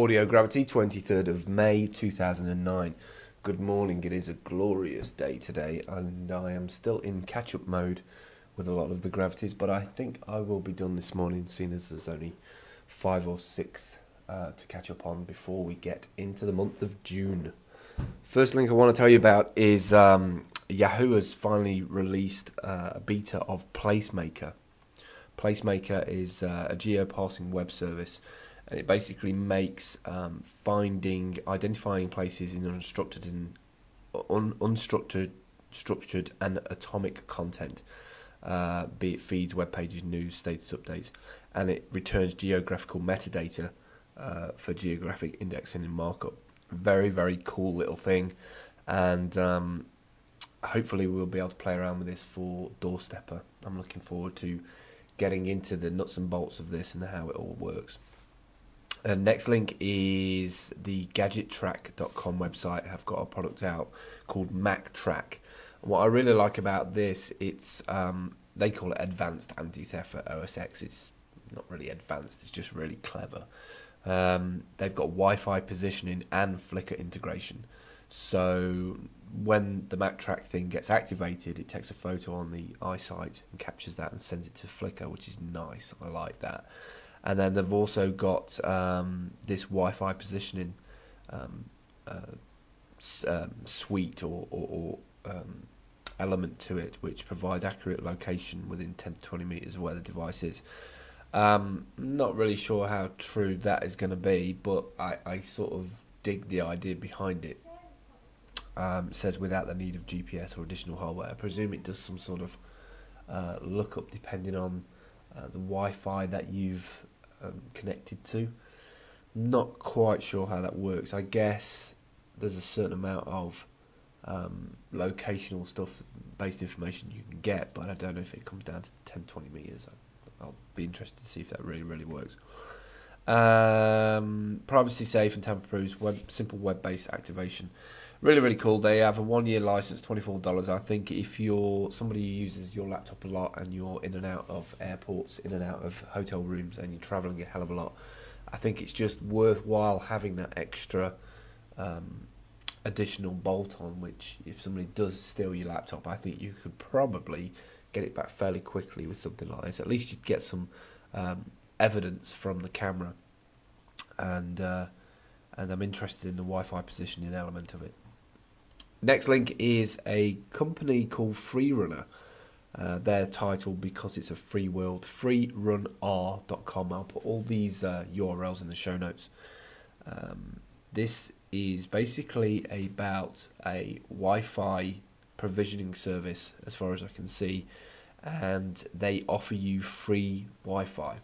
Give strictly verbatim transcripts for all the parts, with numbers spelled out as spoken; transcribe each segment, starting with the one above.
Audio Gravity, twenty-third of May two thousand nine. Good morning, it is a glorious day today, and I am still in catch-up mode with a lot of the gravities, but I think I will be done this morning, seeing as there's only five or six uh, to catch up on before we get into the month of June. First link I want to tell you about is um, Yahoo has finally released uh, a beta of Placemaker. Placemaker is uh, a geoparsing web service, and it basically makes um, finding, identifying places in unstructured and un, unstructured, structured and atomic content, uh, be it feeds, web pages, news, status updates, and it returns geographical metadata uh, for geographic indexing and markup. Very, very cool little thing, and um, hopefully we'll be able to play around with this for Doorstepper. I'm looking forward to getting into the nuts and bolts of this and how it all works. And next link is the gadget track dot com website. Have got a product out called MacTrack. And what I really like about this, it's um, they call it advanced anti-theft for O S X. It's not really advanced, it's just really clever. Um, they've got Wi-Fi positioning and Flickr integration. So when the MacTrack thing gets activated, it takes a photo on the iSight and captures that and sends it to Flickr, which is nice. I like that. And then they've also got um, this Wi-Fi positioning um, uh, s- um, suite or, or, or um, element to it, which provides accurate location within ten to twenty meters of where the device is. Um, not really sure how true that is going to be, but I, I sort of dig the idea behind it. Um, it says without the need of G P S or additional hardware. I presume it does some sort of uh, lookup depending on uh, the Wi-Fi that you've um, connected to. Not quite sure how that works. I guess there's a certain amount of um, locational stuff, based information you can get, but I don't know if it comes down to ten, twenty meters. I'll be interested to see if that really, really works. Um, privacy safe and tamper-proof, web, simple web-based activation. Really, really cool. They have a one-year license, twenty-four dollars. I think if you're somebody who uses your laptop a lot and you're in and out of airports, in and out of hotel rooms, and you're travelling a hell of a lot, I think it's just worthwhile having that extra um, additional bolt-on, which if somebody does steal your laptop, I think you could probably get it back fairly quickly with something like this. At least you'd get some um, evidence from the camera, and uh, and I'm interested in the Wi-Fi positioning element of it. Next link is a company called Freerunner. Uh, their title, because it's a free world, free run r dot com. I'll put all these uh, U R Ls in the show notes. Um, this is basically about a Wi-Fi provisioning service, as far as I can see, and they offer you free Wi-Fi.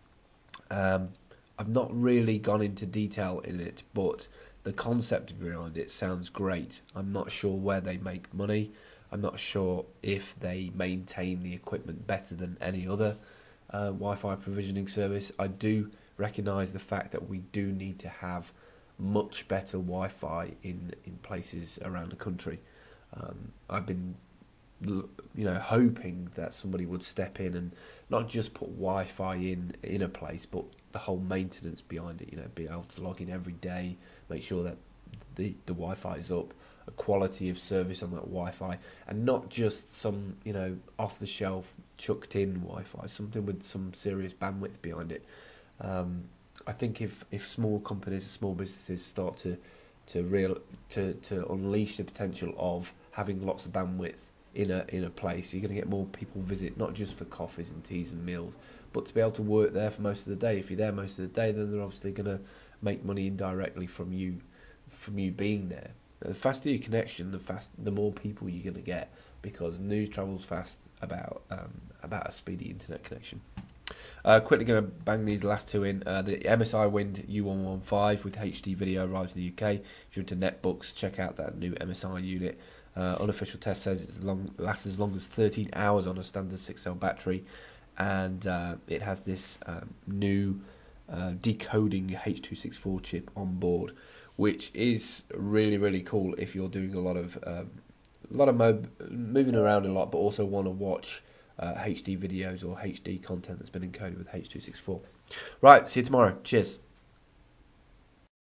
Um, I've not really gone into detail in it, but the concept behind it sounds great. I'm not sure where they make money. I'm not sure if they maintain the equipment better than any other uh, Wi-Fi provisioning service. I do recognise the fact that we do need to have much better Wi-Fi in, in places around the country. Um, I've been, you know, hoping that somebody would step in and not just put Wi-Fi in in a place, but the whole maintenance behind it. You know, be able to log in every day, make sure that the the Wi-Fi is up, a quality of service on that Wi-Fi, and not just some, you know, off the shelf chucked in Wi-Fi. Something with some serious bandwidth behind it. Um, I think if if small companies, small businesses start to to real to to unleash the potential of having lots of bandwidth in a in a place, you're going to get more people visit, not just for coffees and teas and meals, but to be able to work there for most of the day. If you're there most of the day, then they're obviously going to make money indirectly from you from you being there. Now, the faster your connection, the fast the more people you're going to get, because news travels fast about um, about a speedy internet connection. Uh, quickly going to bang these last two in. Uh, the M S I Wind U one fifteen with H D video arrives in the U K. If you're into netbooks, check out that new M S I unit. Uh, unofficial test says it long, lasts as long as thirteen hours on a standard six cell battery, and uh, it has this um, new uh, decoding H two sixty-four chip on board, which is really, really cool if you're doing a lot of um, a lot of mob- moving around a lot, but also want to watch uh, H D videos or H D content that's been encoded with H two sixty-four. Right, see you tomorrow. Cheers.